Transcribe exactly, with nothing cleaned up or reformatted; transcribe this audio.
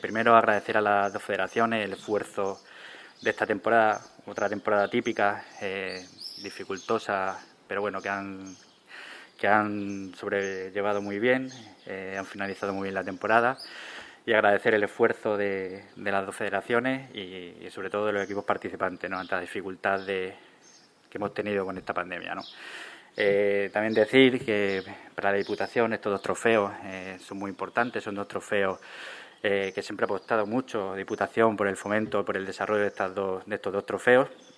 Primero, agradecer a las dos federaciones el esfuerzo de esta temporada, otra temporada típica, eh, dificultosa, pero bueno, que han, que han sobrellevado muy bien, eh, han finalizado muy bien la temporada. Y agradecer el esfuerzo de, de las dos federaciones y, y sobre todo de los equipos participantes, ¿no?, ante la dificultad de, que hemos tenido con esta pandemia, ¿no? Eh, también decir que para la Diputación estos dos trofeos eh, son muy importantes, son dos trofeos eh, que siempre ha apostado mucho Diputación por el fomento, por el desarrollo de, estas dos, de estos dos trofeos.